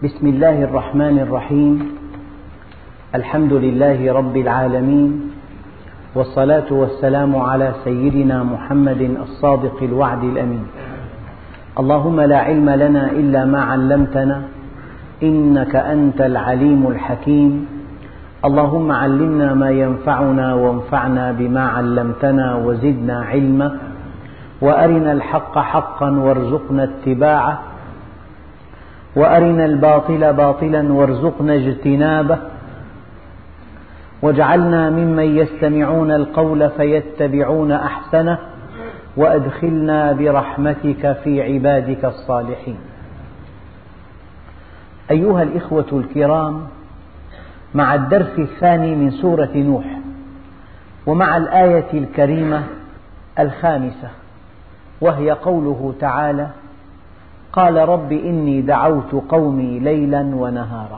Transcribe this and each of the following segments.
بسم الله الرحمن الرحيم. الحمد لله رب العالمين، والصلاة والسلام على سيدنا محمد الصادق الوعد الأمين. اللهم لا علم لنا إلا ما علمتنا إنك أنت العليم الحكيم. اللهم علمنا ما ينفعنا وانفعنا بما علمتنا وزدنا علما، وأرنا الحق حقا وارزقنا اتباعه، وأرنا الباطل باطلا وارزقنا اجتنابه، واجعلنا ممن يستمعون القول فيتبعون أحسنه، وأدخلنا برحمتك في عبادك الصالحين. أيها الإخوة الكرام، مع الدرس الثاني من سورة نوح، ومع الآية الكريمة الخامسة، وهي قوله تعالى: قال رب إني دعوت قومي ليلا ونهارا.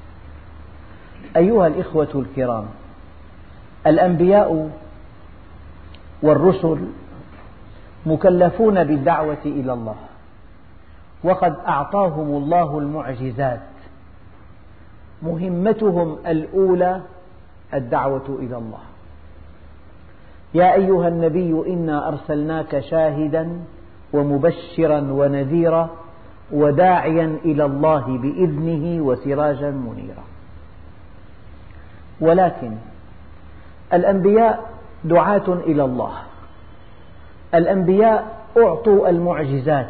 أيها الإخوة الكرام، الأنبياء والرسل مكلفون بالدعوة إلى الله، وقد أعطاهم الله المعجزات. مهمتهم الأولى الدعوة إلى الله. يا أيها النبي إنا أرسلناك شاهدا ومبشرا ونذيرا وداعيا إلى الله بإذنه وسراجا منيرا. ولكن الأنبياء دعاة إلى الله، الأنبياء أعطوا المعجزات،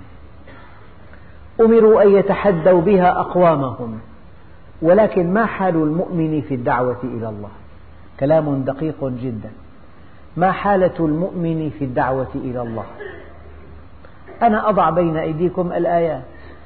أمروا أن يتحدوا بها أقوامهم، ولكن ما حال المؤمن في الدعوة إلى الله؟ كلام دقيق جدا. ما حالة المؤمن في الدعوة إلى الله؟ أنا أضع بين أيديكم الآيات،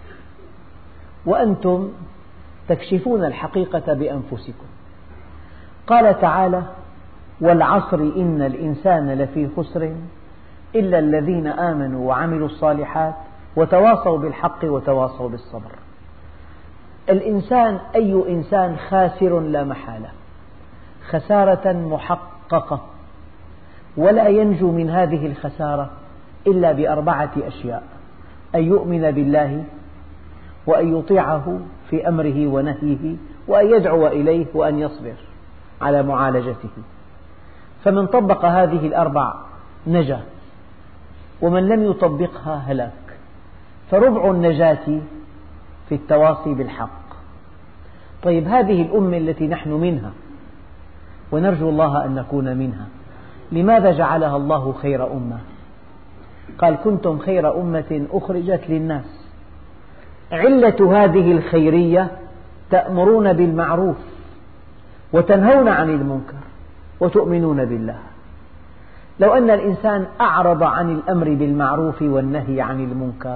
وأنتم تكشفون الحقيقة بأنفسكم. قال تعالى: والعصر إن الإنسان لفي خسر إلا الذين آمنوا وعملوا الصالحات وتواصوا بالحق وتواصوا بالصبر. الإنسان، أي إنسان خاسر لا محالة، خسارة محققة، ولا ينجو من هذه الخسارة إلا بأربعة أشياء: أن يؤمن بالله، وأن يطيعه في أمره ونهيه، وأن يدعو إليه، وأن يصبر على معالجته. فمن طبق هذه الأربع نجا، ومن لم يطبقها هلك. فربع النجاة في التواصي بالحق. طيب، هذه الأمة التي نحن منها ونرجو الله أن نكون منها، لماذا جعلها الله خير أمة؟ قال: كنتم خير أمة أخرجت للناس. علة هذه الخيرية: تأمرون بالمعروف وتنهون عن المنكر وتؤمنون بالله. لو أن الإنسان أعرض عن الأمر بالمعروف والنهي عن المنكر،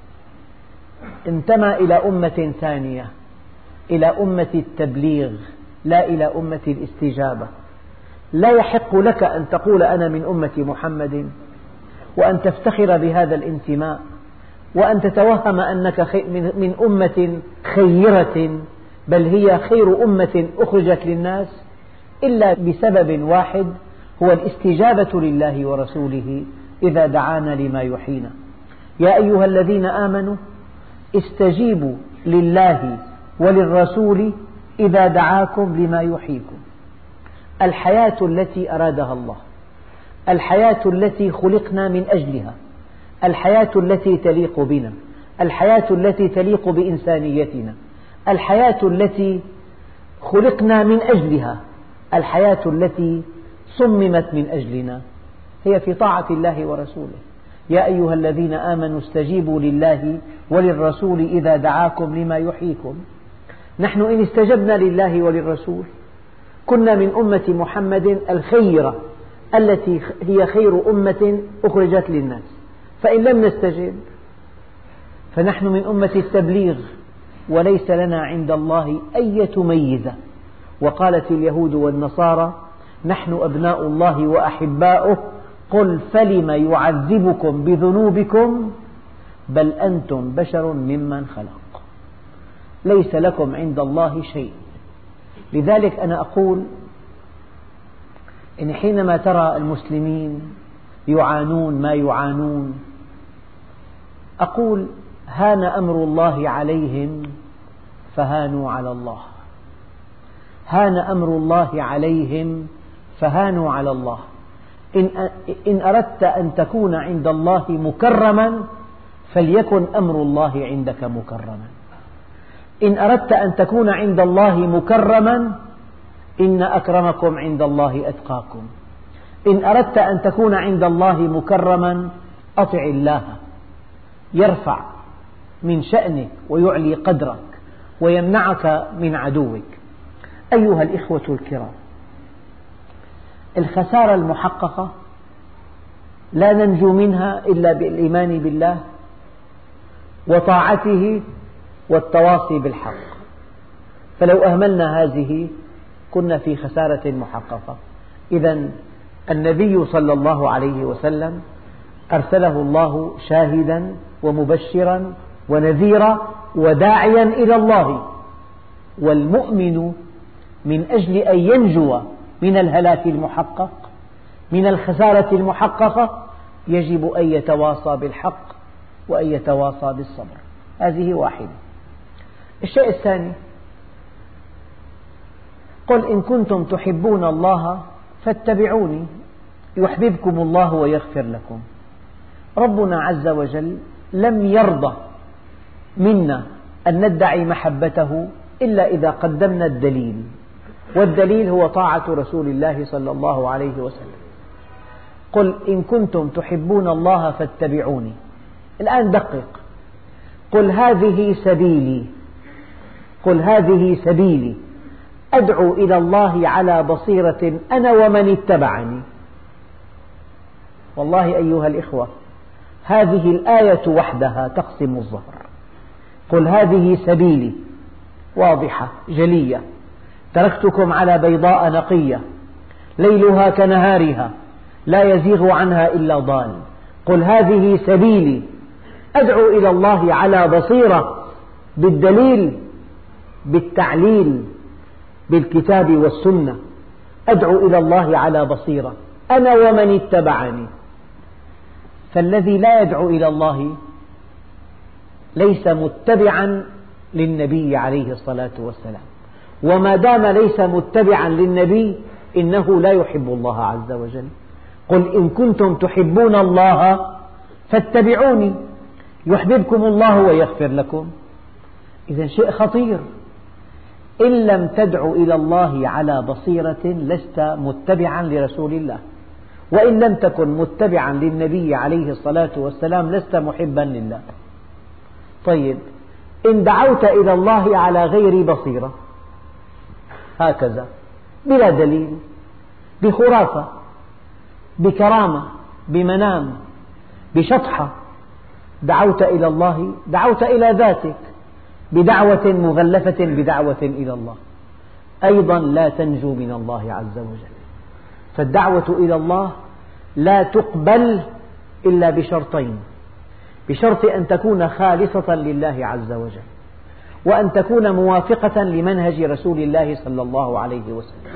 انتمى إلى أمة ثانية، إلى أمة التبليغ، لا إلى أمة الاستجابة. لا يحق لك أن تقول أنا من أمة محمد، وأن تفتخر بهذا الانتماء، وأن تتوهم أنك من أمة خيرة، بل هي خير أمة أخرجت للناس، إلا بسبب واحد، هو الاستجابة لله ورسوله إذا دعانا لما يحيينا. يا أيها الذين آمنوا استجيبوا لله وللرسول إذا دعاكم لما يحييكم. الحياة التي أرادها الله، الحياة التي خلقنا من أجلها، الحياة التي تليق بنا، الحياة التي تليق بإنسانيتنا، الحياة التي خلقنا من أجلها، الحياة التي صممت من أجلنا، هي في طاعة الله ورسوله. يا أيها الذين آمنوا استجيبوا لله وللرسول إذا دعاكم لما يحييكم. نحن إن استجبنا لله وللرسول كنا من أمة محمد الخيرة التي هي خير أمة أخرجت للناس. فإن لم نستجب فنحن من أمة التبليغ، وليس لنا عند الله أي ميزة. وقالت اليهود والنصارى: نحن أبناء الله وأحباؤه، قل فلم يعذبكم بذنوبكم بل أنتم بشر ممن خلق، ليس لكم عند الله شيء. لذلك أنا أقول إن حينما ترى المسلمين يعانون ما يعانون، أقول: هان أمر الله عليهم فهانوا على الله. هان أمر الله عليهم فهانوا على الله. إن أردت أن تكون عند الله مكرما فليكن أمر الله عندك مكرما. إن أردت أن تكون عند الله مكرما إن أكرمكم عند الله أتقاكم. إن أردت أن تكون عند الله مكرما أطع الله، يرفع من شأنك ويعلي قدرك ويمنعك من عدوك. أيها الإخوة الكرام، الخسارة المحققة لا ننجو منها إلا بالإيمان بالله وطاعته والتواصي بالحق، فلو أهملنا هذه كنا في خسارة محققة. إذن النبي صلى الله عليه وسلم أرسله الله شاهدا ومبشرا ونذيرا وداعيا إلى الله، والمؤمن من أجل أن ينجو من الهلاك المحقق، من الخسارة المحققة، يجب أن يتواصى بالحق وأن يتواصى بالصبر. هذه واحدة. الشيء الثاني، قل إن كنتم تحبون الله فاتبعوني يحببكم الله ويغفر لكم. ربنا عز وجل لم يرضى منا أن ندعي محبته إلا إذا قدمنا الدليل، والدليل هو طاعة رسول الله صلى الله عليه وسلم. قل إن كنتم تحبون الله فاتبعوني. الآن دقق، قل هذه سبيلي، قل هذه سبيلي أدعو إلى الله على بصيرة أنا ومن اتبعني. والله أيها الإخوة، هذه الآية وحدها تقسم الظهر. قل هذه سبيلي واضحة جلية، تركتكم على بيضاء نقية ليلها كنهارها لا يزيغ عنها إلا ضال. قل هذه سبيلي أدعو إلى الله على بصيرة، بالدليل، بالتعليل، بالكتاب والسنة. أدعو إلى الله على بصيرة أنا ومن اتبعني. فالذي لا يدعو إلى الله ليس متبعا للنبي عليه الصلاة والسلام، وما دام ليس متبعا للنبي إنه لا يحب الله عز وجل. قل إن كنتم تحبون الله فاتبعوني يحببكم الله ويغفر لكم. إذن شيء خطير، إن لم تدع إلى الله على بصيرة لست متبعا لرسول الله، وإن لم تكن متبعا للنبي عليه الصلاة والسلام لست محبا لله. طيب، إن دعوت إلى الله على غير بصيرة هكذا بلا دليل، بخرافة، بكرامة، بمنام، بشطحة، دعوت إلى الله، دعوت إلى ذاتك بدعوة مغلفة بدعوة إلى الله، أيضا لا تنجو من الله عز وجل. فالدعوة إلى الله لا تقبل إلا بشرطين: بشرط أن تكون خالصة لله عز وجل، وأن تكون موافقة لمنهج رسول الله صلى الله عليه وسلم،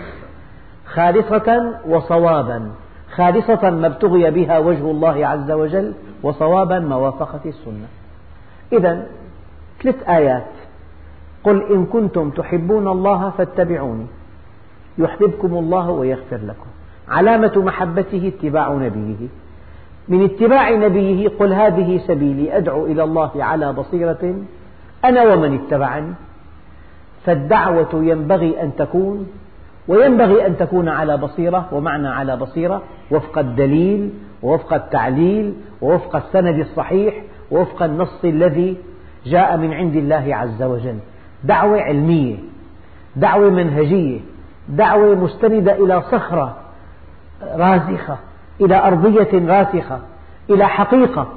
خالصة وصوابا. خالصة ما ابتغي بها وجه الله عز وجل، وصوابا موافقة السنة. إذن 3 آيات: قل إن كنتم تحبون الله فاتبعوني يحببكم الله ويغفر لكم. علامة محبته اتباع نبيه. من اتباع نبيه قل هذه سبيلي أدعو إلى الله على بصيرة أنا ومن اتبعني. فالدعوة ينبغي أن تكون، وينبغي أن تكون على بصيرة، ومعنى على بصيرة وفق الدليل ووفق التعليل ووفق السند الصحيح ووفق النص الذي جاء من عند الله عز وجل. دعوة علمية، دعوة منهجية، دعوة مستندة إلى صخرة راسخة، إلى أرضية راسخة، إلى حقيقة.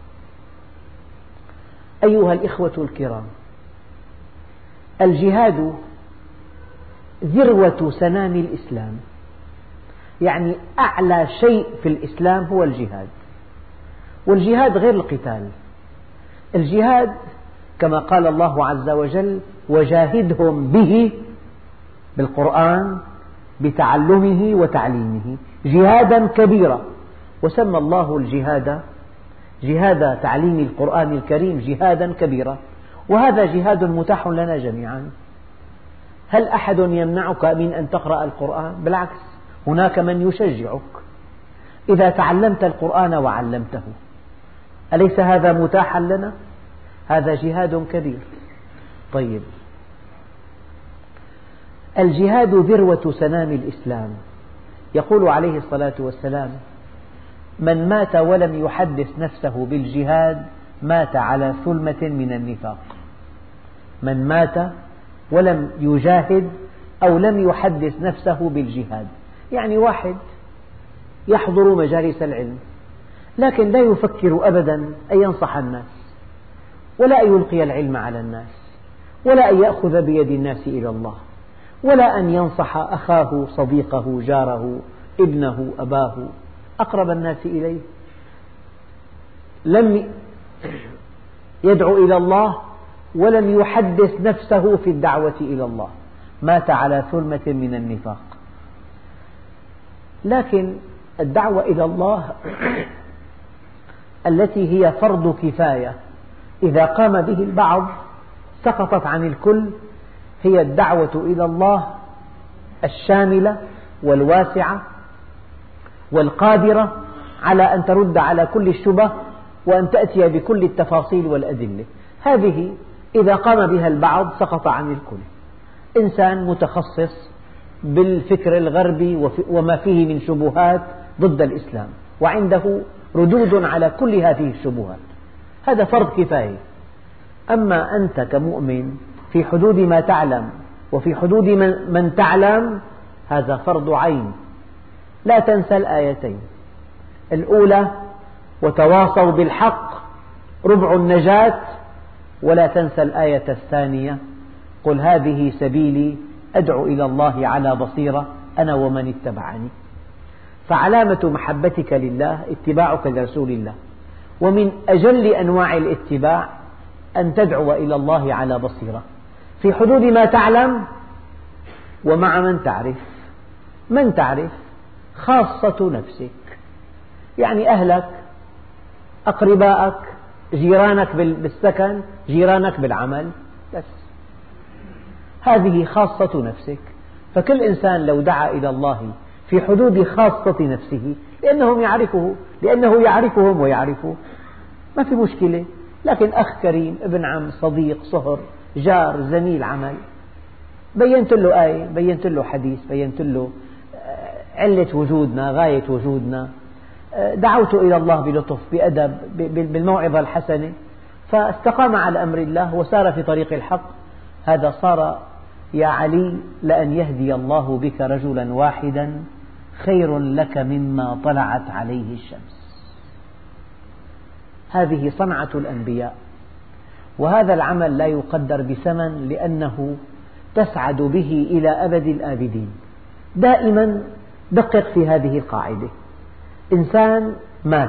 أيها الإخوة الكرام، الجهاد ذروة سنام الإسلام، يعني أعلى شيء في الإسلام هو الجهاد. والجهاد غير القتال. الجهاد كما قال الله عز وجل: وجاهدهم به، بالقرآن، بتعلمه وتعليمه، جهادا كبيرا. وسمى الله الجهاد، جهاد تعليم القرآن الكريم، جهادا كبيرا. وهذا جهاد متاح لنا جميعا. هل أحد يمنعك من أن تقرأ القرآن؟ بالعكس، هناك من يشجعك إذا تعلمت القرآن وعلمته. أليس هذا متاحا لنا؟ هذا جهاد كبير. طيب، الجهاد ذروة سنام الإسلام. يقول عليه الصلاة والسلام: من مات ولم يحدث نفسه بالجهاد مات على ثلمة من النفاق. من مات ولم يجاهد أو لم يحدث نفسه بالجهاد، يعني واحد يحضر مجالس العلم لكن لا يفكر أبدا أن ينصح الناس، ولا أن يلقي العلم على الناس، ولا أن يأخذ بيد الناس إلى الله، ولا أن ينصح أخاه، صديقه، جاره، ابنه، أباه، أقرب الناس إليه. لم يدعو إلى الله ولم يحدث نفسه في الدعوة إلى الله، مات على ثلمة من النفاق. لكن الدعوة إلى الله التي هي فرض كفاية إذا قام به البعض سقطت عن الكل، هي الدعوة إلى الله الشاملة والواسعة والقادرة على أن ترد على كل الشبه وأن تأتي بكل التفاصيل والأدلة. هذه إذا قام بها البعض سقط عن الكل. إنسان متخصص بالفكر الغربي وما فيه من شبهات ضد الإسلام، وعنده ردود على كل هذه الشبهات، هذا فرض كفاية. أما أنت كمؤمن في حدود ما تعلم وفي حدود من تعلم، هذا فرض عين. لا تنسى الآيتين الأولى: وتواصوا بالحق ربع النجاة، ولا تنسى الآية الثانية: قل هذه سبيلي أدعو إلى الله على بصيرة أنا ومن اتبعني. فعلامة محبتك لله اتباعك لرسول الله، ومن أجل أنواع الاتباع أن تدعو إلى الله على بصيرة في حدود ما تعلم ومع من تعرف. من تعرف خاصة نفسك، يعني أهلك، أقربائك، جيرانك بالسكن، جيرانك بالعمل، بس هذه خاصة نفسك. فكل إنسان لو دعا إلى الله في حدود خاصة نفسه لأنه يعرفهم ويعرفه، ما في مشكلة. لكن أخ كريم، ابن عم، صديق، صهر، جار، زميل عمل، بينت له آية، بينت له حديث، بينت له علة وجودنا، غاية وجودنا، دعوت إلى الله بلطف، بأدب، بالموعظة الحسنة، فاستقام على أمر الله وسار في طريق الحق. هذا صار يا علي لأن يهدي الله بك رجلا واحدا خير لك مما طلعت عليه الشمس. هذه صنعة الأنبياء، وهذا العمل لا يقدر بثمن، لأنه تسعد به إلى أبد الآبدين. دائما دقق في هذه القاعدة: إنسان مات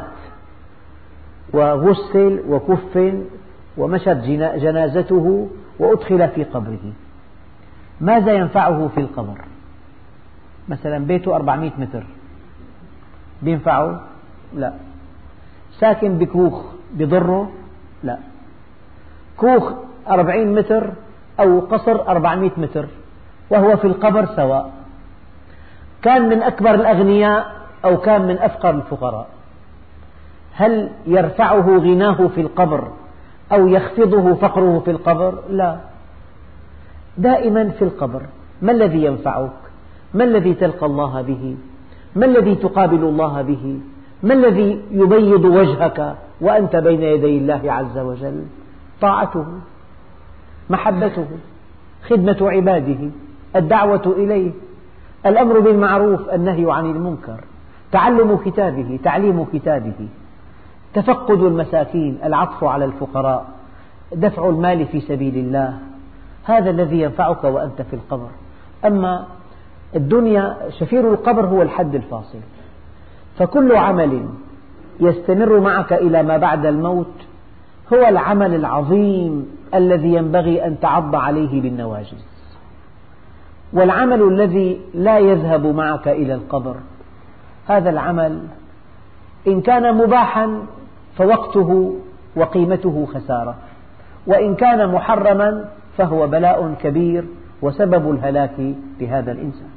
وغسل وكفن ومشت جنازته وأدخل في قبره، ماذا ينفعه في القبر؟ مثلا بيته 400 متر، بينفعه؟ لا. ساكن بكوخ بضره؟ لا. كوخ 40 متر أو قصر 400 متر وهو في القبر سواء، كان من أكبر الأغنياء أو كان من أفقر الفقراء. هل يرفعه غناه في القبر أو يخفضه فقره في القبر؟ لا، دائما في القبر. ما الذي ينفعك؟ ما الذي تلقى الله به؟ ما الذي تقابل الله به؟ ما الذي يبيض وجهك وأنت بين يدي الله عز وجل؟ طاعته، محبته، خدمة عباده، الدعوة إليه، الأمر بالمعروف، النهي عن المنكر، تعلم كتابه، تعليم كتابه، تفقد المساكين، العطف على الفقراء، دفع المال في سبيل الله. هذا الذي ينفعك وأنت في القبر. أما الدنيا، شفير القبر هو الحد الفاصل. فكل عمل يستمر معك إلى ما بعد الموت هو العمل العظيم الذي ينبغي أن تعض عليه بالنواجذ. والعمل الذي لا يذهب معك إلى القبر، هذا العمل إن كان مباحا فوقته وقيمته خسارة، وإن كان محرما فهو بلاء كبير وسبب الهلاك لهذا الإنسان.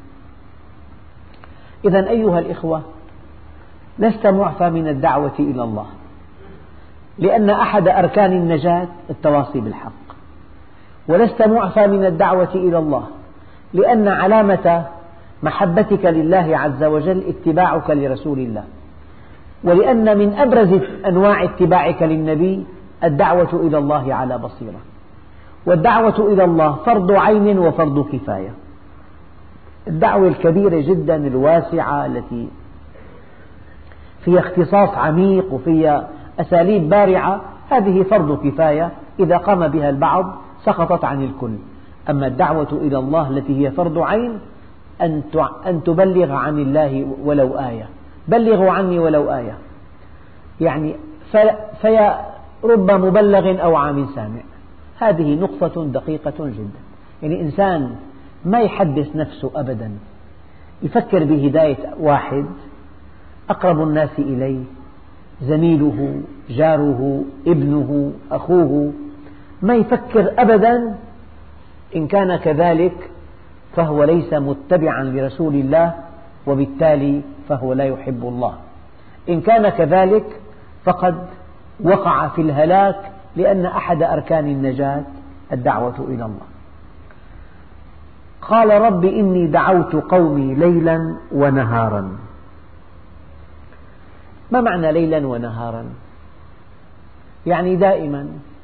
إذن أيها الإخوة، لست معفى من الدعوة إلى الله، لأن أحد أركان النجاة التواصي بالحق، ولست معفى من الدعوة إلى الله لأن علامة محبتك لله عز وجل اتباعك لرسول الله، ولأن من أبرز أنواع اتباعك للنبي الدعوة إلى الله على بصيرة. والدعوة إلى الله فرض عين وفرض كفاية. الدعوة الكبيرة جدا الواسعة التي فيها اختصاص عميق وفيها أساليب بارعة، هذه فرض كفاية، إذا قام بها البعض سقطت عن الكل. أما الدعوة إلى الله التي هي فرض عين أن تبلغ عن الله ولو آية، بلغوا عني ولو آية، يعني فيا رب مبلغ أو عام سامع. هذه نقطة دقيقة جدا. يعني إنسان ما يحدث نفسه أبدا، يفكر بهداية واحد أقرب الناس إليه، زميله، جاره، ابنه، أخوه، ما يفكر أبدا. إن كان كذلك فهو ليس متبعا لرسول الله، وبالتالي فهو لا يحب الله. إن كان كذلك فقد وقع في الهلاك، لأن أحد أركان النجاة الدعوة إلى الله. قال رب إني دعوت قومي ليلا ونهارا. ما معنى ليلا ونهارا؟ يعني دائما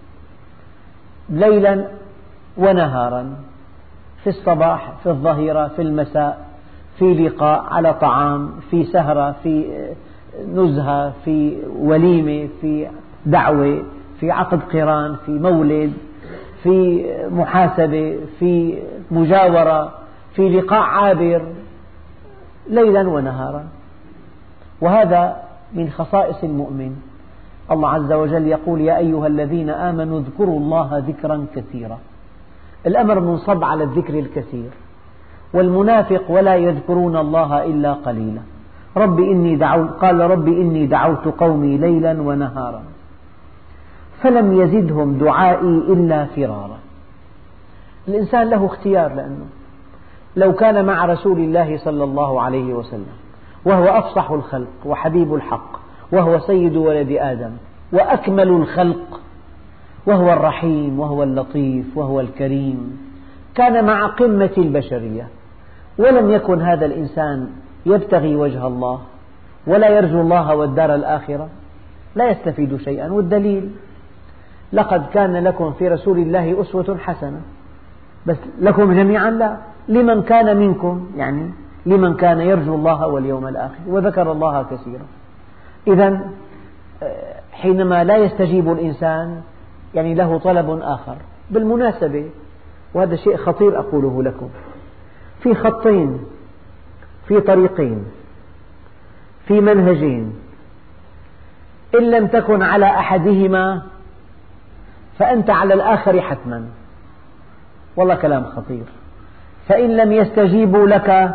ليلا ونهارا، في الصباح، في الظهيرة، في المساء، في لقاء، على طعام، في سهرة، في نزهة، في وليمة، في دعوة، في عقد قران، في مولد، في محاسبة، في مجاورة، في لقاء عابر، ليلا ونهارا. وهذا من خصائص المؤمن. الله عز وجل يقول يا أيها الذين آمنوا اذكروا الله ذكرا كثيرا. الأمر منصب على الذكر الكثير. والمنافق ولا يذكرون الله إلا قليلا. قال رب إني دعوت قومي ليلا ونهارا فلم يزدهم دعائي إلا فرارا. الإنسان له اختيار، لأنه لو كان مع رسول الله صلى الله عليه وسلم وهو أفصح الخلق وحبيب الحق وهو سيد ولد آدم وأكمل الخلق وهو الرحيم وهو اللطيف وهو الكريم، كان مع قمة البشرية، ولم يكن هذا الإنسان يبتغي وجه الله ولا يرجو الله والدار الآخرة، لا يستفيد شيئا. والدليل لقد كان لكم في رسول الله أسوة حسنة، بس لكم جميعا لا، لمن كان منكم، يعني لمن كان يرجو الله واليوم الآخر وذكر الله كثيرا. إذن حينما لا يستجيب الإنسان يعني له طلب آخر. بالمناسبة، وهذا شيء خطير أقوله لكم، في خطين، في طريقين، في منهجين، إن لم تكن على أحدهما فأنت على الآخر حتما. والله كلام خطير. فإن لم يستجيبوا لك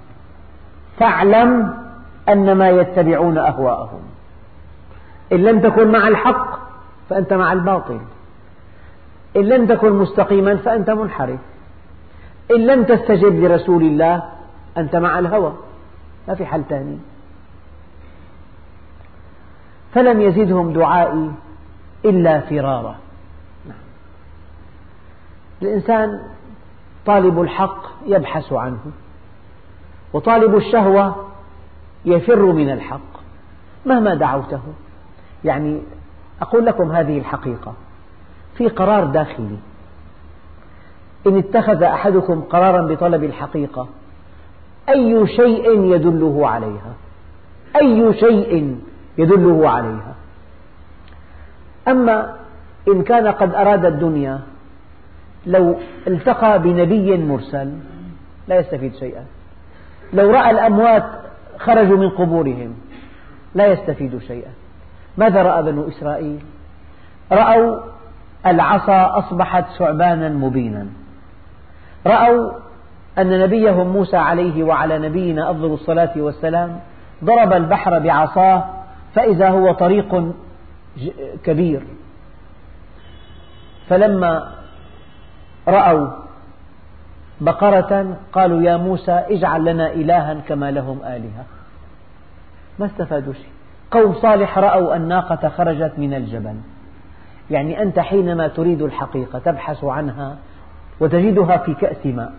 فاعلم أنما يتبعون أهواءهم. إن لم تكن مع الحق فأنت مع الباطل، إن لم تكن مستقيما فأنت منحرف، إن لم تستجب لرسول الله أنت مع الهوى، ما في حل ثاني. فلم يزدهم دعائي إلا فرارا. الإنسان طالب الحق يبحث عنه، وطالب الشهوة يفر من الحق مهما دعوته. يعني أقول لكم هذه الحقيقة، في قرار داخلي، إن اتخذ أحدكم قرارا بطلب الحقيقة أي شيء يدله عليها، أي شيء يدله عليها. أما إن كان قد أراد الدنيا، لو التقى بنبي مرسل لا يستفيد شيئا. لو رأى الأموات خرجوا من قبورهم لا يستفيد شيئا. ماذا رأى بنو إسرائيل؟ رأوا العصا أصبحت ثعبانا مبينا، رأوا أن نبيهم موسى عليه وعلى نبينا أفضل الصلاة والسلام ضرب البحر بعصاه فإذا هو طريق كبير. فلما رأوا بقرة قالوا يا موسى اجعل لنا إلها كما لهم آلهة. ما استفادوا شيء. قوم صالح رأوا الناقة خرجت من الجبل. يعني أنت حينما تريد الحقيقة تبحث عنها وتجدها في كأس ماء،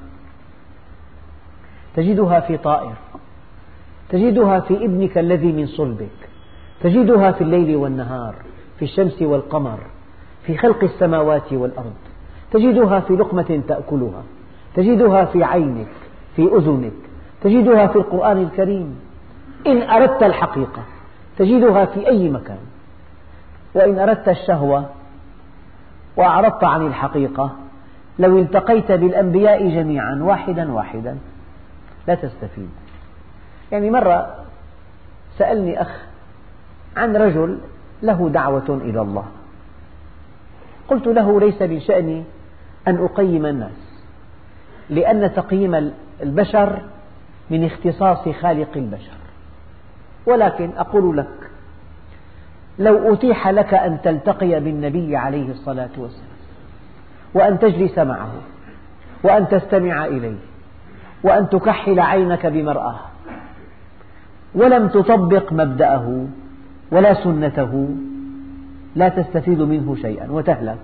تجدها في طائر، تجدها في ابنك الذي من صلبك، تجدها في الليل والنهار، في الشمس والقمر، في خلق السماوات والأرض، تجدها في لقمة تأكلها، تجدها في عينك، في أذنك، تجدها في القرآن الكريم. إن أردت الحقيقة تجدها في أي مكان. وإن أردت الشهوة وأعرضت عن الحقيقة لو التقيت بالأنبياء جميعا واحدا واحدا لا تستفيد. يعني مرة سألني أخ عن رجل له دعوة إلى الله، قلت له ليس من شأني أن أقيم الناس، لأن تقييم البشر من اختصاص خالق البشر، ولكن أقول لك لو أتيح لك أن تلتقي بالنبي عليه الصلاة والسلام وأن تجلس معه وأن تستمع إليه وأن تكحل عينك بمرآه ولم تطبق مبدأه ولا سنته لا تستفيد منه شيئا وتهلك.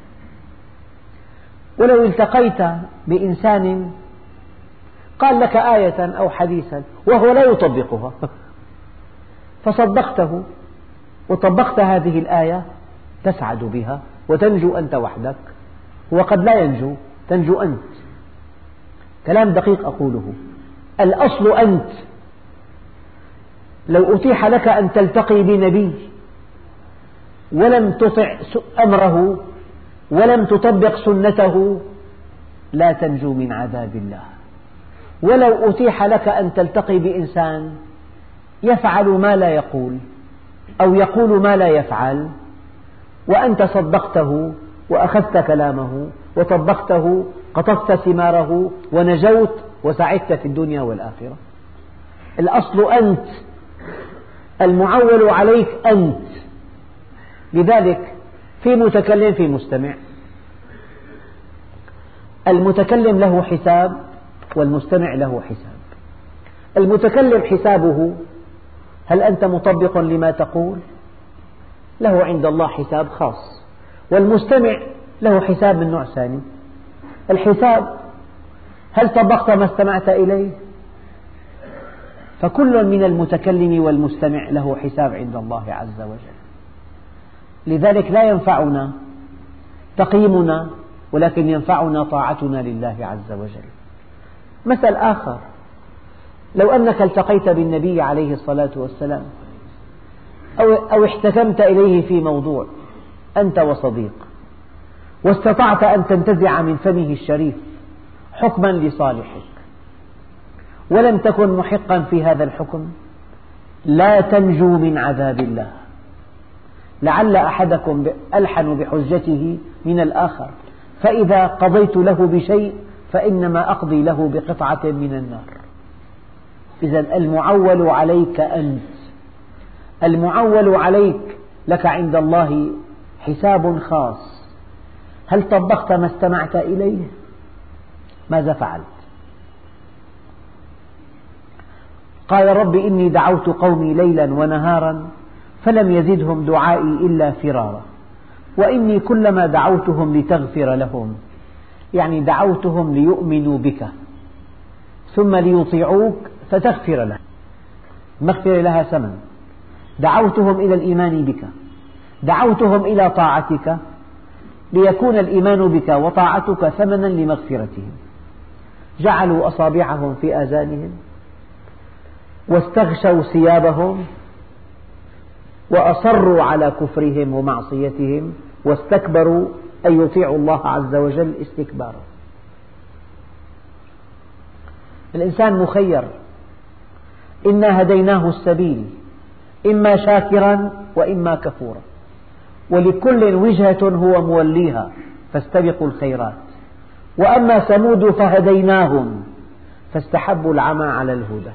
ولو التقيت بإنسان قال لك آية أو حديثا وهو لا يطبقها فصدقته وطبقت هذه الآية تسعد بها وتنجو أنت وحدك، وقد لا ينجو، تنجو أنت. كلام دقيق أقوله. الأصل أنت. لو أتيح لك أن تلتقي بنبي ولم تطع أمره ولم تطبق سنته لا تنجو من عذاب الله. ولو أتيح لك أن تلتقي بإنسان يفعل ما لا يقول أو يقول ما لا يفعل وأنت صدقته وأخذت كلامه وطبقته قطفت ثماره ونجوت وسعدت في الدنيا والآخرة. الأصل أنت، المعول عليك أنت. لذلك في متكلم في مستمع. المتكلم له حساب والمستمع له حساب. المتكلم حسابه هل أنت مطبق لما تقول؟ له عند الله حساب خاص. والمستمع له حساب من نوع ثاني. الحساب هل طبقت ما استمعت إليه؟ فكل من المتكلم والمستمع له حساب عند الله عز وجل. لذلك لا ينفعنا تقييمنا ولكن ينفعنا طاعتنا لله عز وجل. مثل آخر، لو أنك التقيت بالنبي عليه الصلاة والسلام أو احتكمت إليه في موضوع أنت وصديق واستطعت أن تنتزع من فمه الشريف حكما لصالحك ولم تكن محقا في هذا الحكم لا تنجو من عذاب الله. لعل أحدكم ألحن بحجته من الآخر، فإذا قضيت له بشيء فإنما أقضي له بقطعة من النار. إذن المعول عليك أنت. المعول عليك لك عند الله حساب خاص. هل طبقت ما استمعت إليه؟ ماذا فعلت؟ قال رب إني دعوت قومي ليلا ونهارا فلم يزدهم دعائي إلا فرارا وإني كلما دعوتهم لتغفر لهم، يعني دعوتهم ليؤمنوا بك ثم ليطيعوك فتغفر لهم. المغفرة لها ثمن. دعوتهم إلى الإيمان بك، دعوتهم إلى طاعتك ليكون الإيمان بك وطاعتك ثمنا لمغفرتهم. جعلوا أصابعهم في آذانهم واستغشوا ثيابهم وأصروا على كفرهم ومعصيتهم واستكبروا أن يطيعوا الله عز وجل استكبارا. الإنسان مخير. إنا هديناه السبيل إما شاكرا وإما كفورا ولكل وجهة هو موليها فاستبقوا الخيرات. وأما ثمود فهديناهم فاستحبوا العمى على الهدى.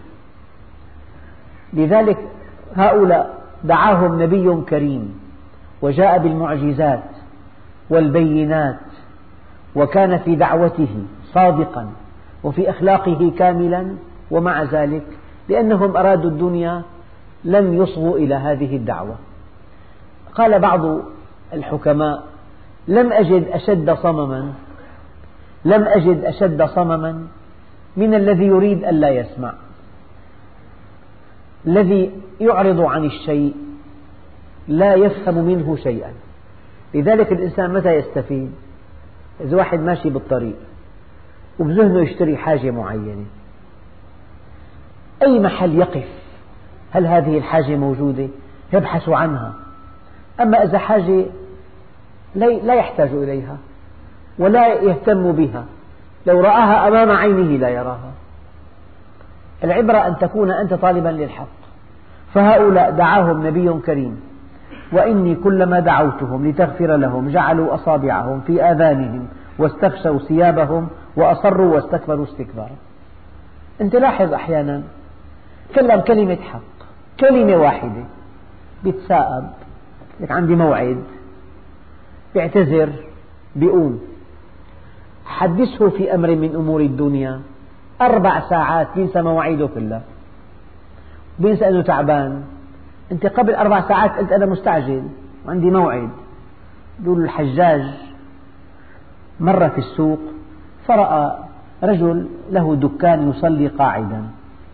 لذلك هؤلاء دعاهم نبي كريم وجاء بالمعجزات والبينات، وكان في دعوته صادقا وفي أخلاقه كاملا، ومع ذلك لأنهم أرادوا الدنيا لم يصغوا إلى هذه الدعوة. قال بعض الحكماء: لم أجد أشد صمما من الذي يريد ألا يسمع، الذي يعرض عن الشيء لا يفهم منه شيئا. لذلك الإنسان متى يستفيد؟ إذا واحد ماشي بالطريق وبذهنه يشتري حاجة معينة، أي محل يقف هل هذه الحاجة موجودة؟ يبحث عنها. أما إذا حاجة لا يحتاج إليها ولا يهتم بها، لو رآها أمام عينه لا يراها. العبرة أن تكون أنت طالبا للحق. فهؤلاء دعاهم نبي كريم: وإني كلما دعوتهم لتغفر لهم جعلوا أصابعهم في آذانهم واستغشوا ثيابهم وأصروا واستكبروا استكبارا. أنت لاحظ أحيانا تكلم كلمة حق، كلمة واحدة، بيتثاءب، لك عندي موعد، بيعتذر، بيقوم. حدثه في أمر من أمور الدنيا 4 ساعات بينسى مواعيده كلها، بينسى أنه تعبان. أنت قبل 4 ساعات قلت أنا مستعجل وعندي موعد. يقول الحجاج مر في السوق فرأى رجل له دكان يصلي قاعدا،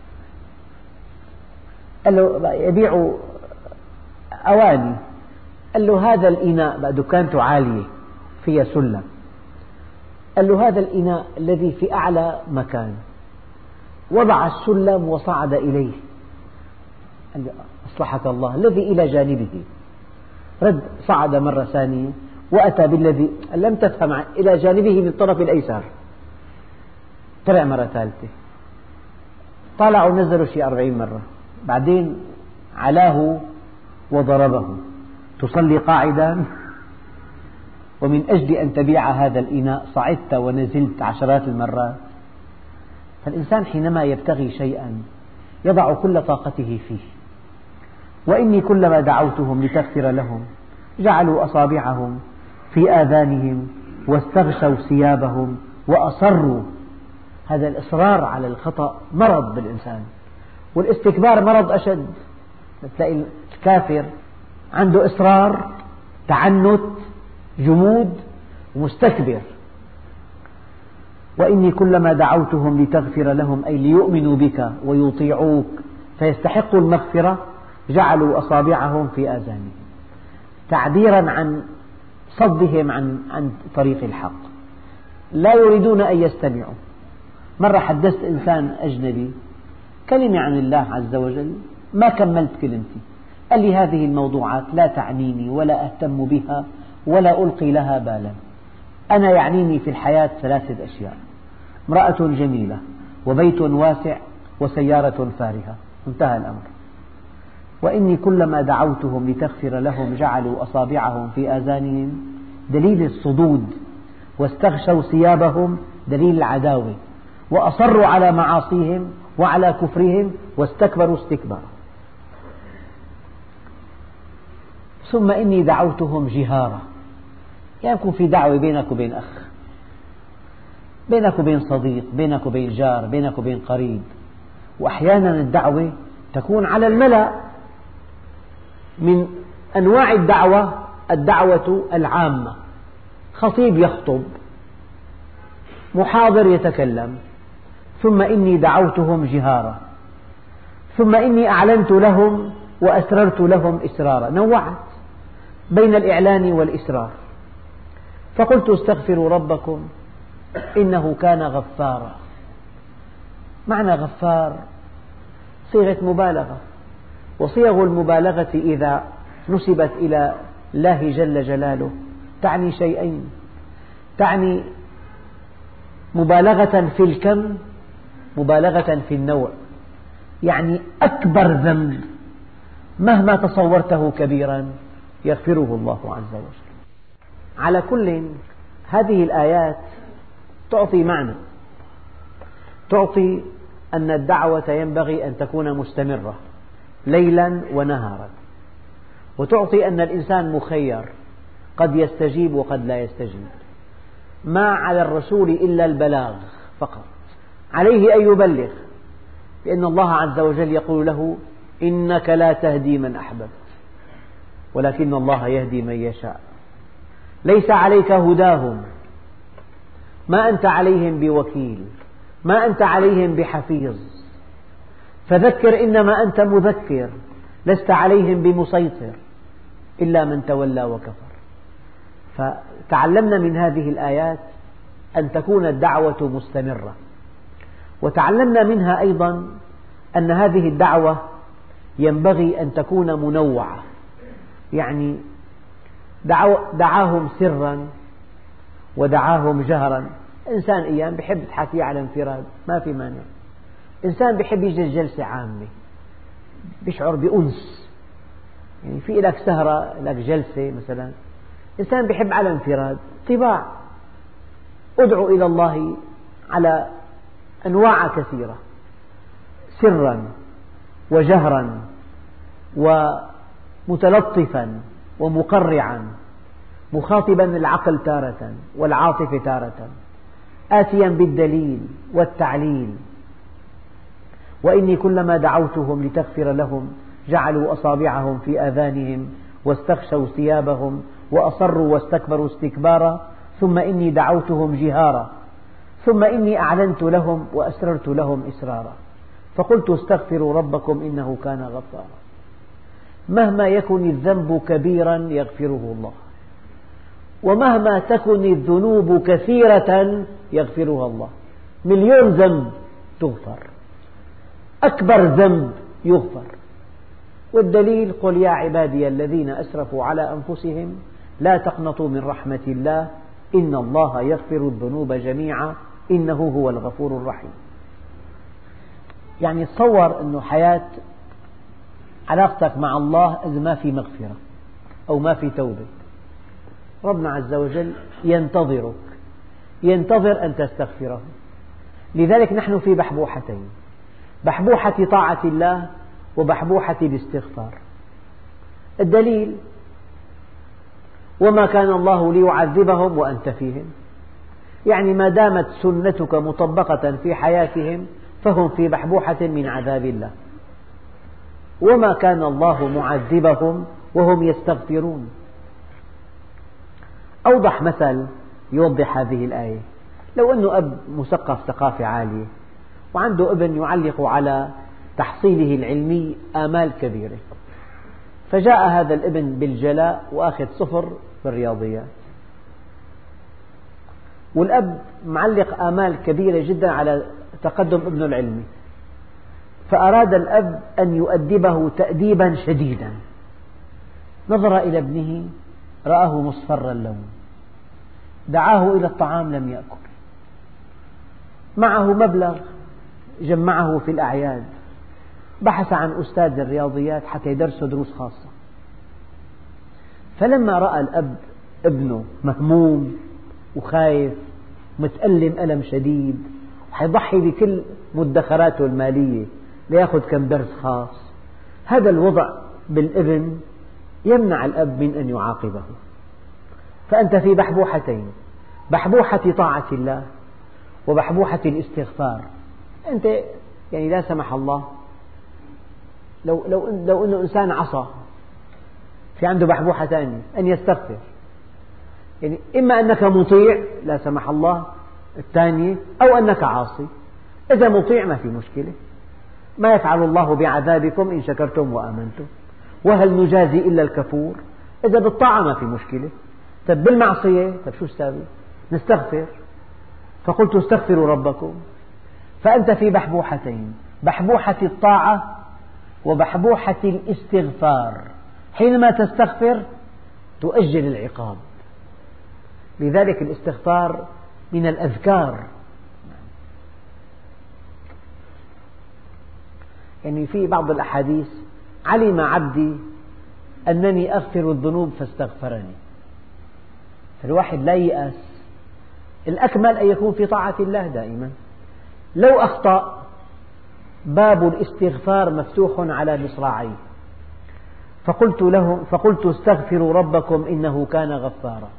قال له يبيع أواني، قال له هذا الإناء، دكانته عالية فيها سلم، قال له هذا الإناء الذي في أعلى مكان، وضع السلم وصعد إليه. قال له أصلحك الله، الذي إلى جانبه. رد صعد مرة ثانية وأتى بالذي لم تفهم، إلى جانبه من الطرف الأيسر. طلع مرة ثالثة، طالعوا نزلوا شيء 40 مرة، بعدين علاه وضربه: تصلي قاعدا ومن أجل أن تبيع هذا الإناء صعدت ونزلت عشرات المرات. فالإنسان حينما يبتغي شيئا يضع كل طاقته فيه. وإني كلما دعوتهم لتغفر لهم جعلوا أصابعهم في آذانهم واستغشوا ثيابهم وأصروا. هذا الإصرار على الخطأ مرض بالإنسان، والاستكبار مرض أشد. تلاقي الكافر عنده إصرار، تعنت، جمود، ومستكبر. وإني كلما دعوتهم لتغفر لهم أي ليؤمنوا بك ويطيعوك فيستحقوا المغفرة جعلوا أصابعهم في آذانهم، تعبيرا عن صدهم عن طريق الحق، لا يريدون أن يستمعوا. مرة حدثت إنسان أجنبي كلمة عن الله عز وجل، ما كملت كلمتي، قال لي هذه الموضوعات لا تعنيني ولا أهتم بها ولا ألقي لها بالا. أنا يعنيني في الحياة 3 أشياء: امرأة جميلة وبيت واسع وسيارة فارهة. انتهى الأمر. وإني كلما دعوتهم لتغفر لهم جعلوا أصابعهم في آذانهم دليل الصدود، واستغشوا ثيابهم دليل العداوة، وأصروا على معاصيهم وعلى كفرهم واستكبروا استكبارا. ثم إني دعوتهم جهارا، يعني يكون في دعوة بينك وبين أخ، بينك وبين صديق، بينك وبين جار، بينك وبين قريب. وأحيانا الدعوة تكون على الملأ. من أنواع الدعوة العامة، خطيب يخطب، محاضر يتكلم. ثم إني دعوتهم جهارا، ثم إني أعلنت لهم وأسررت لهم إسرارا. نوعت بين الإعلان والإسرار. فقلت استغفروا ربكم إنه كان غفارا. معنى غفار صيغة مبالغة، وصيغ المبالغة إذا نسبت إلى الله جل جلاله تعني شيئين: تعني مبالغة في الكم، مبالغة في النوع. يعني أكبر ذنب مهما تصورته كبيرا يغفره الله عز وجل. على كل، هذه الآيات تعطي معنى، تعطي أن الدعوة ينبغي أن تكون مستمرة ليلا ونهارا، وتعطي أن الإنسان مخير قد يستجيب وقد لا يستجيب. ما على الرسول إلا البلاغ فقط، عليه أن يبلغ، لأن الله عز وجل يقول له: إنك لا تهدي من أحببت ولكن الله يهدي من يشاء. ليس عليك هداهم، ما أنت عليهم بوكيل، ما أنت عليهم بحفيظ، فذكر إنما أنت مذكر، لست عليهم بمسيطر إلا من تولى وكفر. فتعلمنا من هذه الآيات أن تكون الدعوة مستمرة، وتعلمنا منها أيضا أن هذه الدعوة ينبغي أن تكون منوعة، يعني دعاهم سرا ودعاهم جهرا. إنسان أيام بيحب تحكيه على انفراد، ما في مانع. إنسان بيحب يجلس جلسة عامة بيشعر بأنس، يعني في لك سهرة لك جلسة مثلا. إنسان بيحب على انفراد، طباع. أدعو إلى الله على أنواع كثيرة، سرا وجهرا ومتلطفا ومقرعا، مخاطبا العقل تارة والعاطفة تارة، آتيا بالدليل والتعليل. وإني كلما دعوتهم لتغفر لهم جعلوا أصابعهم في آذانهم واستغشوا ثيابهم وأصروا واستكبروا استكبارا ثم إني دعوتهم جهارا ثم إني أعلنت لهم وأسررت لهم إسرارا فقلت استغفروا ربكم إنه كان غفارا. مهما يكن الذنب كبيرا يغفره الله، ومهما تكن الذنوب كثيرة يغفرها الله. مليون ذنب تغفر، أكبر ذنب يغفر. والدليل: قل يا عبادي الذين أسرفوا على أنفسهم لا تقنطوا من رحمة الله إن الله يغفر الذنوب جميعا إنه هو الغفور الرحيم. يعني تصور أنه حياة علاقتك مع الله إذا ما في مغفرة أو ما في توبة، ربنا عز وجل ينتظرك، ينتظر أن تستغفره. لذلك نحن في بحبوحتين: بحبوحة طاعة الله وبحبوحة الاستغفار. الدليل: وما كان الله ليعذبهم وأنت فيهم، يعني ما دامت سنتك مطبقة في حياتهم فهم في بحبوحة من عذاب الله. وما كان الله معذبهم وهم يستغفرون. أوضح مثل يوضح هذه الآية: لو أنه أب مثقف ثقافة عالية وعنده ابن يعلق على تحصيله العلمي آمال كبيرة، فجاء هذا الابن بالجلاء وأخذ 0 في الرياضيات، والأب معلق آمال كبيرة جدا على تقدم ابنه العلمي، فأراد الأب أن يؤدبه تأديبا شديدا. نظر إلى ابنه رآه مصفر اللون، دعاه إلى الطعام لم يأكل، معه مبلغ جمعه في الأعياد، بحث عن أستاذ الرياضيات حتى يدرسه دروس خاصة. فلما رأى الأب ابنه مهموم وخايف متألم ألم شديد وحيضحي بكل مدخراته المالية ليأخذ كم درس خاص، هذا الوضع بالابن يمنع الأب من أن يعاقبه. فأنت في بحبوحتين: بحبوحة طاعة الله وبحبوحة الاستغفار. أنت يعني لا سمح الله لو أنه إنسان عصى، في عنده بحبوحة ثانية أن يستغفر، يعني إما أنك مطيع لا سمح الله الثانية، أو أنك عاصي. إذا مطيع ما في مشكلة، ما يفعل الله بعذابكم إن شكرتم وآمنتم وهل نجازي إلا الكفور. إذا بالطاعة ما في مشكلة. طيب بالمعصية شو استاذي؟ نستغفر. فقلت استغفروا ربكم. فأنت في بحبوحتين: بحبوحة الطاعة وبحبوحة الاستغفار. حينما تستغفر تؤجل العقاب، لذلك الاستغفار من الأذكار. يعني في بعض الأحاديث: علم عبدي أنني أغفر الذنوب فاستغفرني. فالواحد لا ييأس، الأكمل أن يكون في طاعة الله دائما. لو أخطأ باب الاستغفار مفتوح على مصراعيه، فقلت استغفروا ربكم إنه كان غفارا.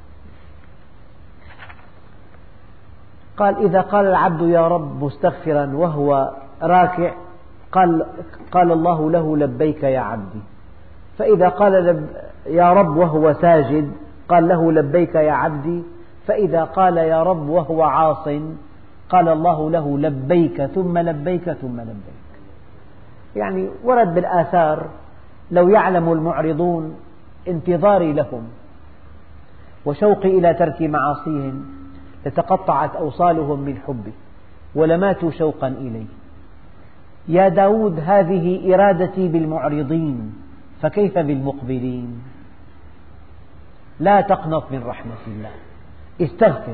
قال إذا قال العبد يا رب مستغفرا وهو راكع قال الله له لبيك يا عبدي، فإذا قال يا رب وهو ساجد قال له لبيك يا عبدي، فإذا قال يا رب وهو عاص قال الله له لبيك ثم لبيك ثم لبيك. يعني ورد بالآثار لو يعلم المعرضون انتظاري لهم وشوقي إلى ترك معاصيهم لتقطعت أوصالهم من حبي ولماتوا شوقا إلي. يا داود هذه إرادتي بالمعرضين فكيف بالمقبلين. لا تقنط من رحمة الله، استغفر.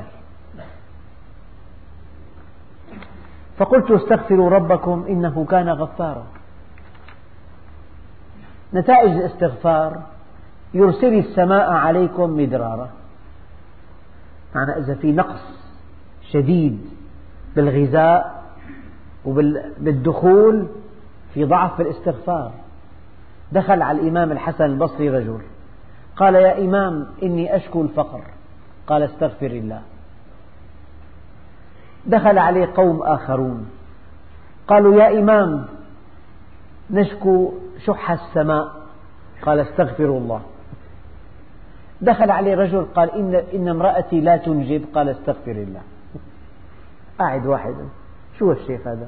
فقلت استغفروا ربكم إنه كان غفارا. نتائج الاستغفار يرسل السماء عليكم مدرارا. معنى إذا في نقص شديد بالغذاء وبالدخول في ضعف بالاستغفار. دخل على الإمام الحسن البصري رجل قال يا إمام إني أشكو الفقر، قال استغفر الله. دخل عليه قوم آخرون قالوا يا إمام نشكو شح السماء، قال استغفروا الله. دخل عليه رجل قال إن امرأتي لا تنجب، قال استغفر الله. قاعد واحد شو الشيخ هذا؟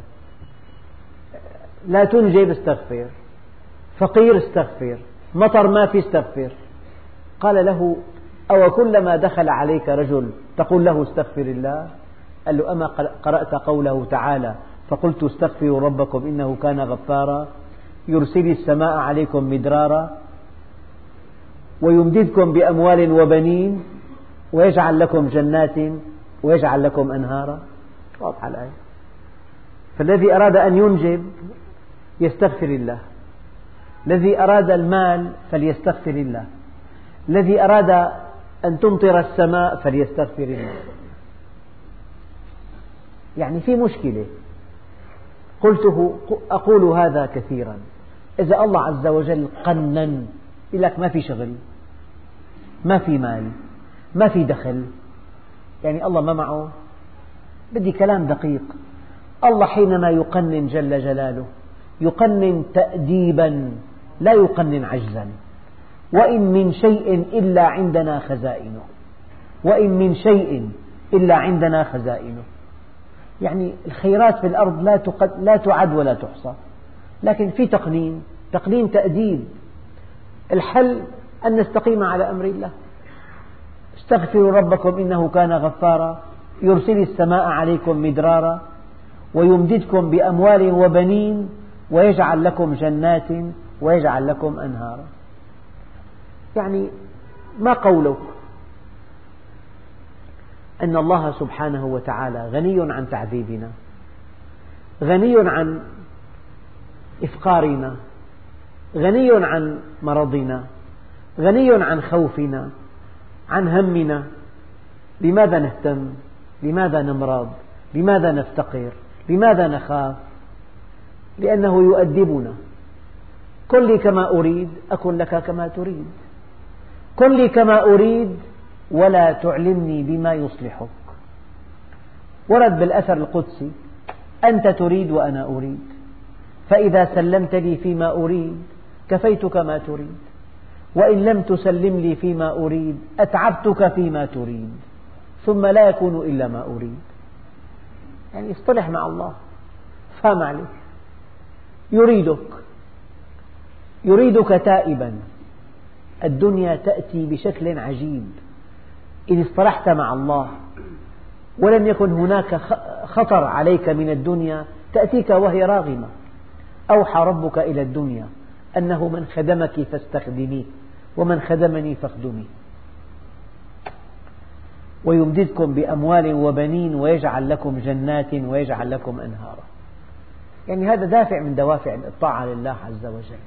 لا تنجب استغفر، فقير استغفر، مطر ما في استغفر. قال له أو كلما دخل عليك رجل تقول له استغفر الله؟ قال له أما قرأت قوله تعالى فقلت استغفروا ربكم إنه كان غفارا يرسل السماء عليكم مدرارا ويمددكم بأموال وبنين ويجعل لكم جنات ويجعل لكم أنهارا. واضحة الآية. فالذي أراد أن ينجب يستغفر الله، الذي أراد المال فليستغفر الله، الذي أراد أن تمطر السماء فليستغفر الله. يعني في مشكلة. أقول هذا كثيرا. إذا الله عز وجل قنن يقول لك ما في شغل، ما في مال، ما في دخل، يعني الله ما معه. بدي كلام دقيق. الله حينما يقنن جل جلاله يقنن تأديبا لا يقنن عجزا. وإن من شيء إلا عندنا خزائنه، وإن من شيء إلا عندنا خزائنه. يعني الخيرات في الأرض لا تعد ولا تحصى، لكن في تقنين تأديب. الحل أن نستقيم على أمر الله. استغفروا ربكم إنه كان غفارا يرسل السماء عليكم مدرارا ويمددكم بأموال وبنين ويجعل لكم جنات ويجعل لكم أنهارا. يعني ما قولك أن الله سبحانه وتعالى غني عن تعذيبنا، غني عن إفقارنا، غني عن مرضنا، غني عن خوفنا، عن همنا. لماذا نهتم؟ لماذا نمرض؟ لماذا نفتقر؟ لماذا نخاف؟ لأنه يؤدبنا. كن لي كما أريد أكن لك كما تريد، كن لي كما أريد ولا تعلمني بما يصلحك. ورد بالأثر القدسي أنت تريد وأنا أريد، فإذا سلمت لي فيما أريد كفيتك ما تريد، وإن لم تسلم لي فيما أريد أتعبتك فيما تريد، ثم لا يكون إلا ما أريد. يعني اصطلح مع الله، فهم عليك. يريدك تائبا. الدنيا تأتي بشكل عجيب. إن اصطلحت مع الله ولم يكن هناك خطر عليك من الدنيا تأتيك وهي راغمة. أوحى ربك إلى الدنيا أنه من خدمك فاستخدميه ومن خدمني فاخدميه. ويمددكم بأموال وبنين ويجعل لكم جنات ويجعل لكم أنهارا. يعني هذا دافع من دوافع الطاعة لله عز وجل.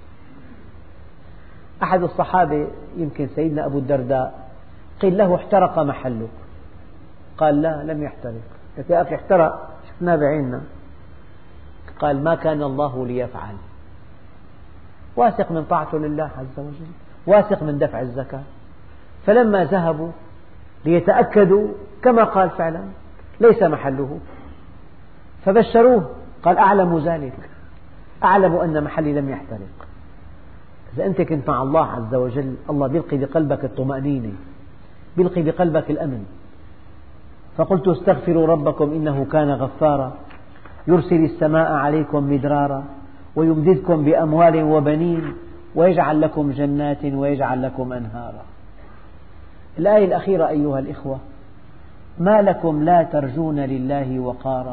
أحد الصحابة يمكن سيدنا أبو الدرداء قيل له احترق محلك، قال لا لم يحترق. يا أخي احترق شفناه بعيننا. قال ما كان الله ليفعل واثق من طاعته لله عز وجل، واثق من دفع الزكاة. فلما ذهبوا ليتأكدوا كما قال فعلا ليس محله، فبشروه، قال أعلم ذلك، أعلم أن محلي لم يحترق. إذا أنت كنت مع الله عز وجل، الله يلقي بقلبك الطمأنينة، يلقي بقلبك الأمن. فقلت استغفروا ربكم إنه كان غفارا يرسل السماء عليكم مدرارا ويمددكم بأموال وبنين ويجعل لكم جنات ويجعل لكم أنهارا. الآية الأخيرة أيها الإخوة: ما لكم لا ترجون لله وقارا.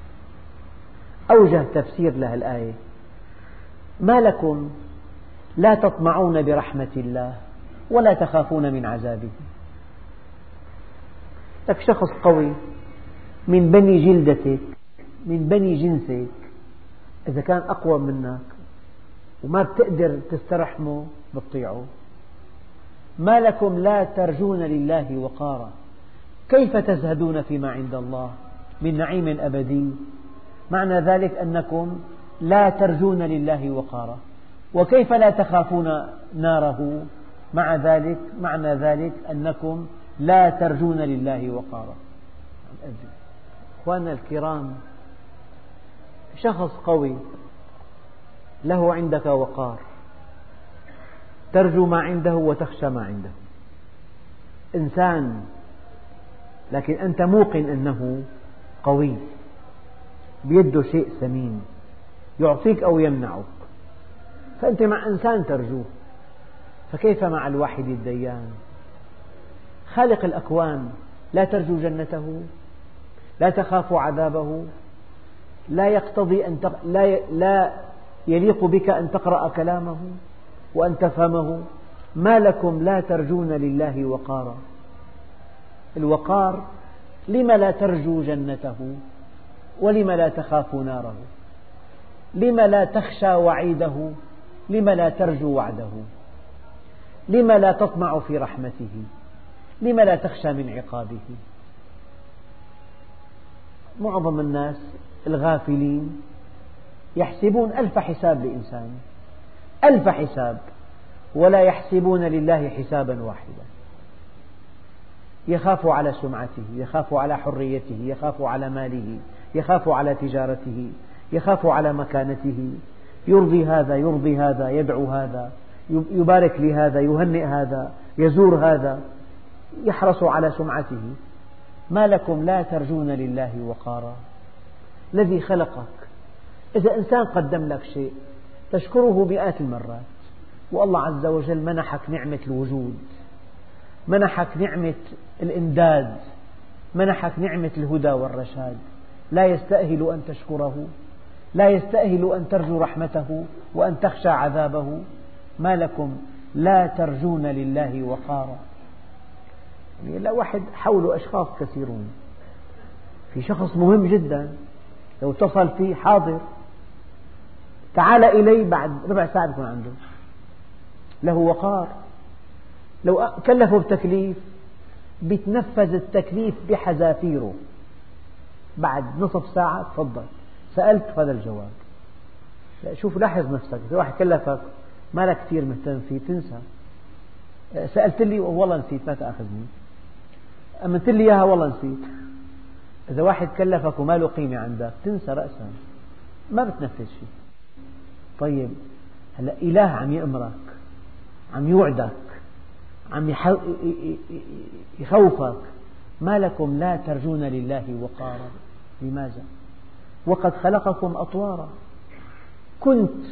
أوجه تفسير لها الآية: ما لكم لا تطمعون برحمة الله ولا تخافون من عذابه. لك شخص قوي من بني جلدتك، من بني جنسك، إذا كان أقوى منك وما بتقدر تسترحمه بتطيعه. ما لكم لا ترجون لله وقارا، كيف تزهدون فيما عند الله من نعيم أبدي. معنى ذلك أنكم لا ترجون لله وقارا. وكيف لا تخافون ناره، معنى ذلك أنكم لا ترجون لله وقارا. أخواننا الكرام، شخص قوي له عندك وقار، ترجو ما عنده وتخشى ما عنده. إنسان لكن أنت موقن أنه قوي، بيده شيء ثمين يعطيك أو يمنعك، فأنت مع إنسان ترجوه، فكيف مع الواحد الديان خالق الأكوان؟ لا ترجو جنته، لا تخاف عذابه، لا يقتضي لا يليق بك أن تقرأ كلامه وأن تفهمه. ما لكم لا ترجون لله وقارا. الوقار: لم لا ترجو جنته، ولم لا تخاف ناره، لم لا تخشى وعيده، لم لا ترجو وعده، لم لا تطمع في رحمته، لم لا تخشى من عقابه. معظم الناس الغافلين يحسبون 1000 حساب لإنسان، 1000 حساب، ولا يحسبون لله حسابا واحدا. يخاف على سمعته، يخاف على حريته، يخاف على ماله، يخاف على تجارته، يخاف على مكانته، يرضي هذا يرضي هذا، يدعو هذا، يبارك لهذا، يهنئ هذا، يزور هذا، يحرص على سمعته. ما لكم لا ترجون لله وقارا. الذي خلقك، إذا إنسان قدم لك شيء تشكره مئات المرات، والله عز وجل منحك نعمة الوجود، منحك نعمة الإمداد، منحك نعمة الهدى والرشاد، لا يستأهل أن تشكره، لا يستأهل أن ترجو رحمته وأن تخشى عذابه. ما لكم لا ترجون لله وقارا. يعني لا واحد حوله أشخاص كثيرون، في شخص مهم جدا لو اتصل فيه: حاضر، تعال إلي بعد ربع ساعة بكون عنده. له وقار. لو كلفه بتكليف بيتنفذ التكليف بحذافيره، بعد نصف ساعة تفضل سألت هذا الجواب. لا، شوف، لاحظ نفسك، إذا واحد كلفك ما لك كثير مهتم فيه تنسى. سألت لي والله نسيت، لا تأخذني. أمنت لي إياها والله نسيت. إذا واحد كلفك وما له قيمة عندك تنسى رأسا، ما بتنفذ شيء. طيب هلأ إله عم يأمرك، عم يوعدك، عم يخوفك. ما لكم لا ترجون لله وقارا. لماذا؟ وقد خلقكم أطوارا. كنت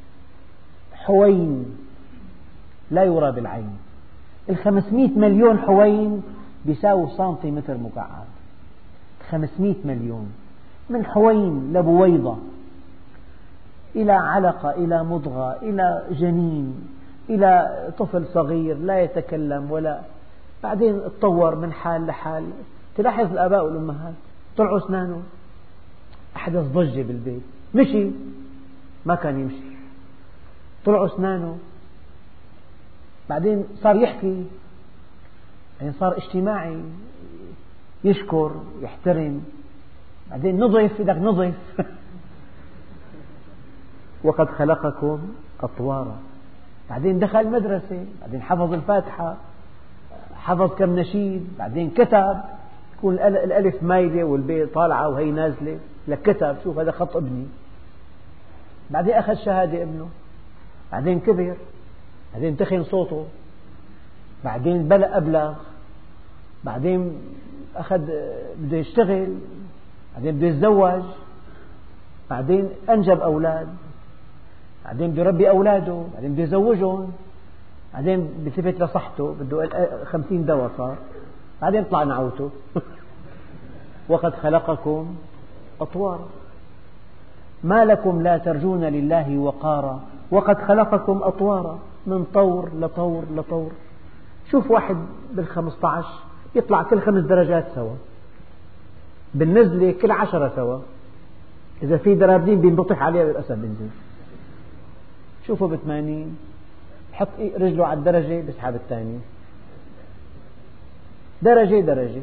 حوين لا يرى بالعين. 500 مليون حوين بيساوي سنتيمتر مكعب. 500 مليون، من حوين لبويضة إلى علقة إلى مضغة إلى جنين إلى طفل صغير لا يتكلم ولا، بعدين تطور من حال لحال. تلاحظ الآباء والأمهات طلعوا أسنانه، أحدث ضجة بالبيت، مشي ما كان يمشي، طلعوا أسنانه، بعدين صار يحكي، يعني صار اجتماعي، يشكر يحترم، بعدين نظف، بدك نظف. وقد خلقكم أطوارا. بعدين دخل المدرسة، بعدين حفظ الفاتحة، حفظ كم نشيد، بعدين كتب، تكون الألف مايلة والباء طالعة وهي نازلة، لك كتب شوف هذا خط ابني. بعدين أخذ شهادة ابنه، بعدين كبر، بعدين تخن صوته، بعدين أبلغ، بعدين بده يشتغل، بعدين بده يتزوج، بعدين أنجب أولاد، بعدين بده يربي أولاده، بعدين بده يزوجهم، بعدين بيلتفت لصحته بده 50 دواء صار، بعدين طلع نعوته. وقد خلقكم أطوارا. ما لكم لا ترجون لله وقارا وقد خلقكم أطوارا. من طور لطور لطور. شوف واحد بال15 يطلع كل 5 درجات سوا، بالنزلة كل 10 سوا، إذا في درابين بينبطح عليها بالأسد بينزل. شوفوا ب80 حط رجله على الدرجة بيسحب الثاني، درجة درجة.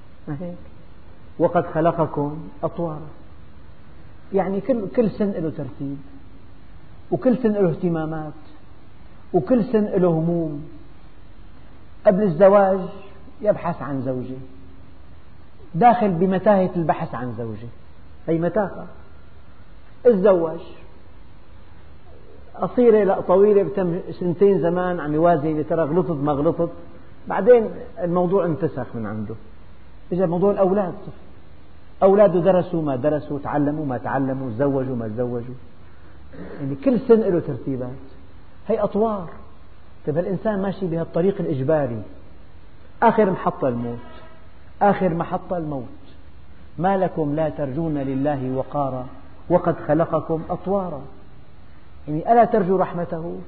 وقد خلقكم أطوارا، يعني كل سن له ترتيب، وكل سن له اهتمامات، وكل سن له هموم. قبل الزواج يبحث عن زوجة، داخل بمتاهة البحث عن زوجة، هي متاهة. الزواج قصيرة لا طويلة، بتم 2 زمان عم يوازن ترى غلطت ما غلطت، بعدين الموضوع انتسخ من عنده. إجا موضوع الأولاد، أولاده درسوا ما درسوا، تعلموا ما تعلموا، تزوجوا ما تزوجوا. يعني كل سن له ترتيبات، هي أطوار. طيب الإنسان ماشي بهالطريق الإجباري، آخر محطة الموت، آخر محطة الموت. ما لكم لا ترجون لله وقارا وقد خلقكم أطوارا. يعني ألا ترجوا رحمته؟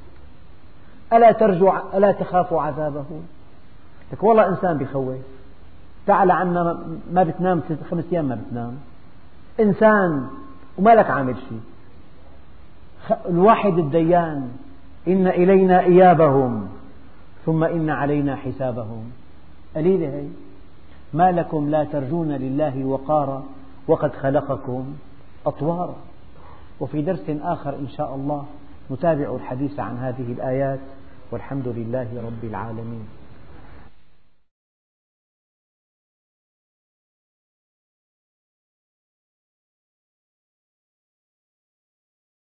ألا تخافوا عذابه؟ لك والله إنسان بخوف. تعال عنا ما بتنام 5 أيام ما بتنام، إنسان وما لك عامل شيء. الواحد الديان، إن إلينا إيابهم ثم إن علينا حسابهم. قليلة هي. ما لكم لا ترجون لله وقارا وقد خلقكم أطوارا. وفي درس آخر إن شاء الله نتابع الحديث عن هذه الآيات، والحمد لله رب العالمين.